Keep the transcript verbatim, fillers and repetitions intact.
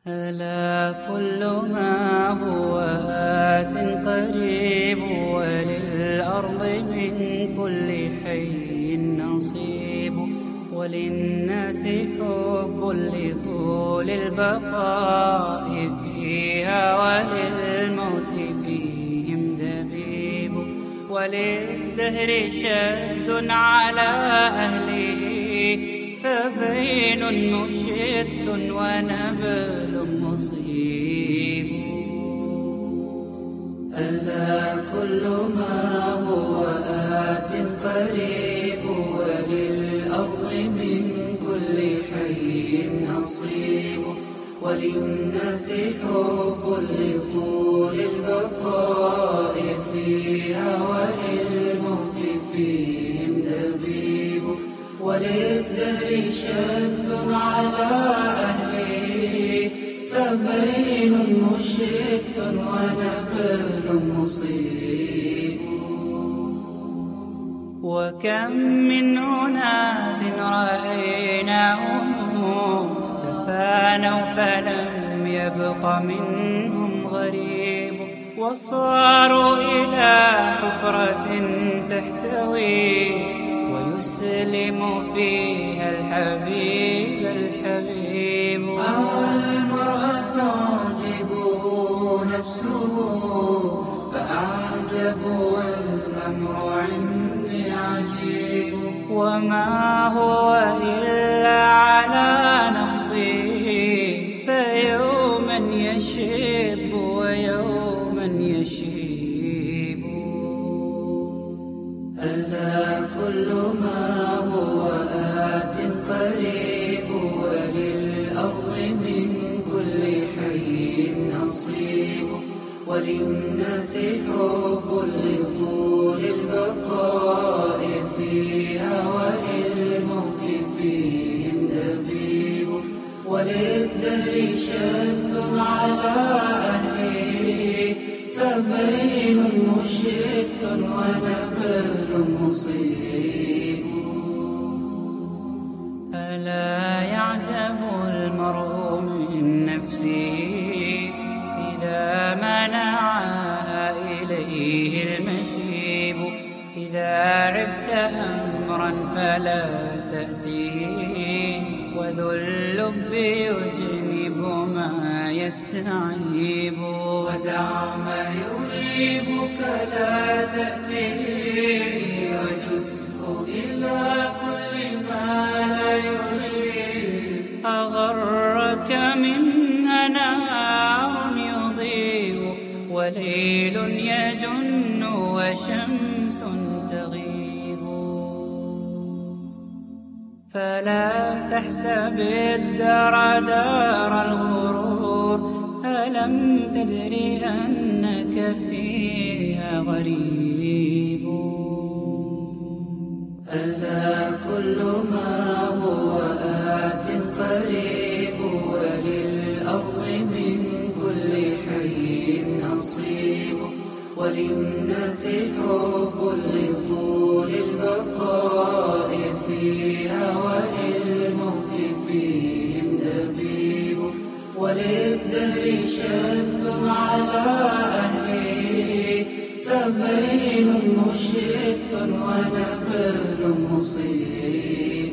ألا كل ما هو آت قريب، وللأرض من كل حي نصيب، وللناس حب لطول البقاء فيها، وللموت فيهم دبيب، وللدهر شد على أهله، فبين مشت ونبل مصيب. ألا كل ما هو آت قريب، وللأرض من كل حي نصيب، وللناس حب لطول البقاء فيها، وللموت فيهم دبيب، وللدهر شد على أهله، فبين مشت ونبل مصيب. وكم من أناس رأيناهم تفانوا فلم يبق منهم غريب، وصاروا إلى حفرة تحتوي، ويسلم فيها الحبيب الحبيب. المرأة تعجبه نفسه، فأعجب والأمر عندي عجيب، وما هو إلا على نقصه، فيوما يشب ويوما يشيب. ألا كل ما هو آت قريب، وللأرض من كل حي نصيب، وللناس حب لطول البقاء فيها، وللموت فيهم دبيب، وللدهر شد على أهله، فبين مشت ونبل مصيب. ألا يعجب المرء من نفسه إذا منعها إليه المشيب، إذا عبت أمرا فلا تأتيه، وذو اللب يجنب ما يستعيب. ودع ما يريبك لا تأتيه، وجزه إلى كل ما لا يريب. أغرك منها نهار يضيء، وليل يجن وشمس تغيب، فلا تحسب الدار دار الغرور، ألم تدري أنك فيها غريب. ألا كل ما هو آت قريب، وللأرض من كل حي نصيب، وللناس حب لطول البقاء فيها، وللموت فيهم دبيب، وللدهر شد على أهله، فبين مشت ونبل مصيب.